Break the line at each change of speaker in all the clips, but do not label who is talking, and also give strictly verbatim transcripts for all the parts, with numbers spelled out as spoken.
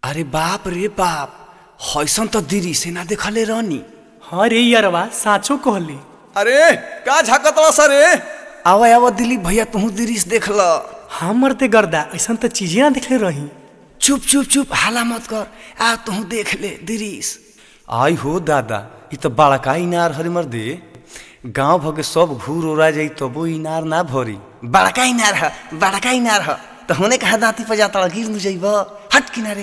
अरे बाप रे बाप, हैसन तो दिरी से ना देखले रहनी।
हाँ रे यारवा साचो कहली।
अरे का झाकतवा सरे?
आवा आवा दिलीप भैया तुहू दिरीस देख ल।
हाँ मरते गर्दा ऐसा तो चीजें ना देखले रही।
चुप चुप चुप हाला मत कर, आ तुहू देख ले दिरीस।
आई हो दादा, इ तो बड़का इनार हरि मर दे। गांव भगे सब घूर ओरा जाई तबो इनार ना भरी।
बड़का इनार है, बड़का इनार है। तो होने कहा दाती पर जाता गिर नु जाइब। हट किनारे।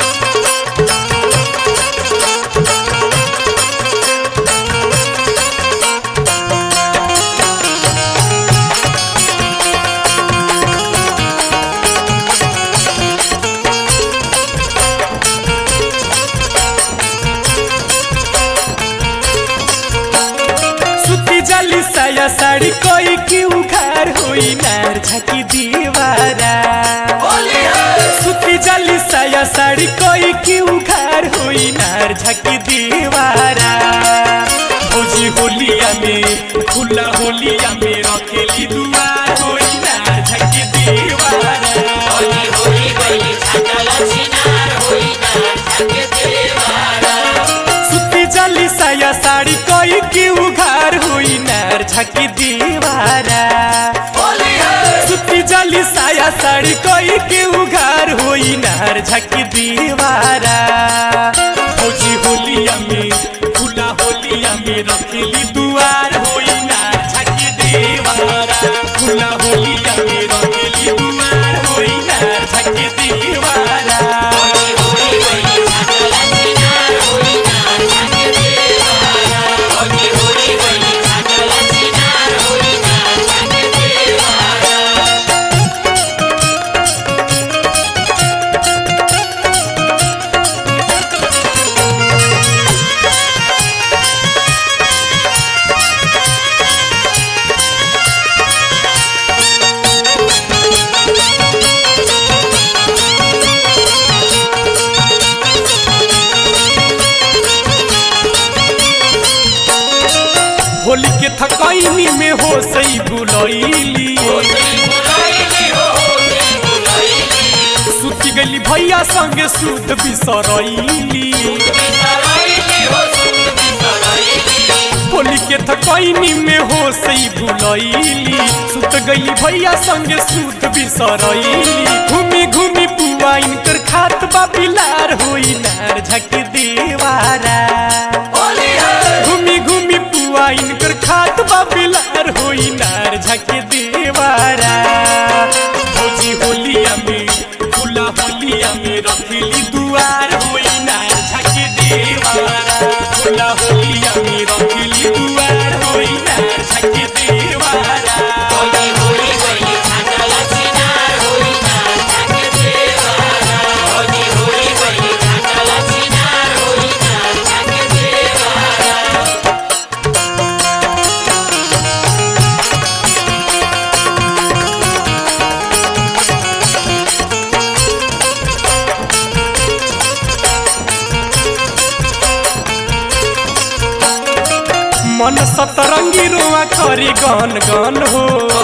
जाली साया साड़ी कोई की उखार हुई नार झकी दीवारा। सुती जाली साया साड़ी कोई की उखार हुई नार झकी दीवारा। भोजी होलिया में खुला होलिया में रखेली दुआर हुई नार झकी दीवारा। होली होली गई छाता लछिनार हुई नार झकी दीवारा। सुती जाली साया साड़ी कोई की उखार हुई नार झकी दीवारा। सुती जाली साया साड़ी कोई की उघार हुई नार झकी दीवारा। भौजी होलिया में खुला होलिया में रखेली दुआर हुई नार झकी दीवारा। खुला होलिया में रखेली दुआर हुई नार झकी दीवारा। होली के थकाइनी में हो सही बुलैली। सुती गली भैया संगे सुध बिसरैली। होली के थकाइनी में हो सही बुलैली। सुत गली भैया संगे सुध बिसरैली। घूमी घूमी पुआ इनकर खात बा बिलार हुई नार झकी दीवारा। घूमी घूमी पुआ इनकर खात बा बिलार हुई नार झकी दीवारा। भौजी होलिया में खुला होलिया में रखेली दुआर हुई नार झकी दीवारा। खुला होलिया में रखेली दुआर हुई नार झकी दीवारा। होली होली गई छाता लछिनार हुई नार झकी दीवारा। होली होली गई छाता लछिनार हुई नार झकी दीवारा। मन सतरंगी रुआ करी गन गन हो।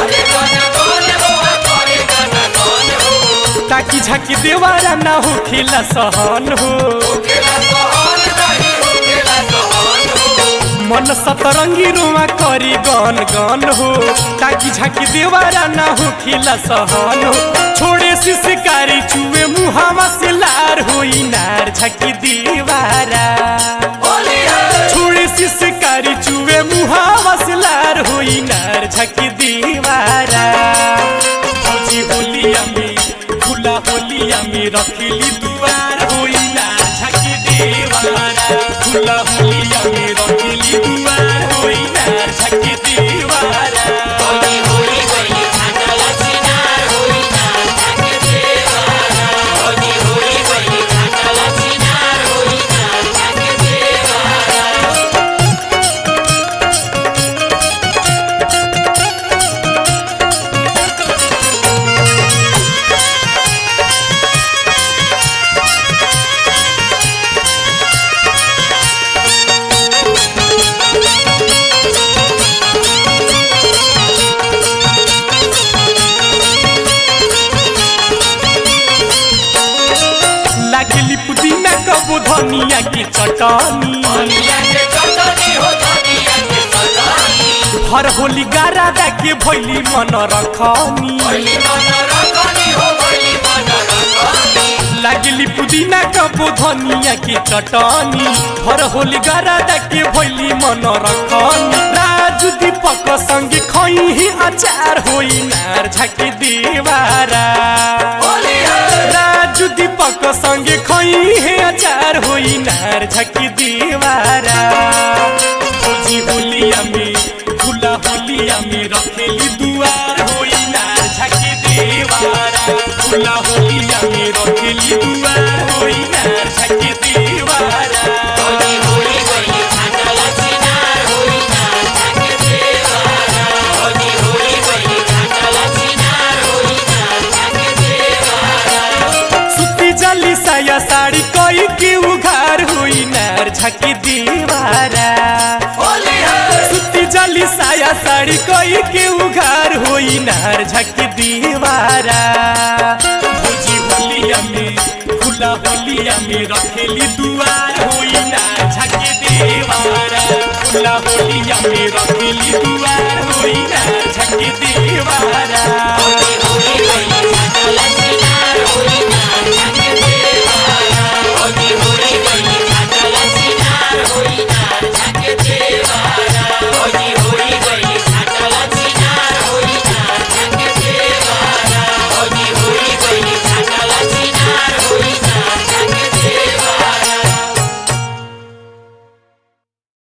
ताकि झाकी देवारा ना हो खिला सहन हो। मन सतरंगी रुआ करी गन गन हो। ताकि झाकी देवारा ना हो खिला सहन हो। छोड़े शिकारी चुए मुहावा से लार हुई नार झकी दीवारा। छोड़े शिकारी चुए मुहावा से लार हुई नार झकी दीवारा। भौजी होलिया में खुला होलिया में रखेली दुआर हुई नार झकी दीवारा। खुला होलिया में रखेली दुआर हुई नार झकी दीवारा। होली होली गई छाता लछिनार हुई नार झकी दीवारा। होली होली गई छाता लछिनार हुई नार झकी दीवारा। कबू धनिया की चटनी हर होली गारा के भैली मन रखनी लागली पुदीना कबू धनिया की चटनी हर होली गारा के भैली मन रखनी राजू दीपक संगे खई ही अचार होई नार झाकी दीवारा राजू दीपक संगे खई ही अचार होई नार झाकी दीवारा होली होलिया में फूला होलिया में रखेली दुआर होई नार झाकी दीवारा फूला होलिया में रखेली दुआर होई नार झाकी दीवारा साया साड़ी कोई की उघार हुई नार झाकी दीवारा सुती जली साया साड़ी कोई की उघार हुई नार झाकी दीवारा भोजी होलिया में फूला होलिया में रखेली दुआर हुई नार झाकी दीवारा फूला होलिया में रखेली दुआर हुई नार झाकी दीवारा।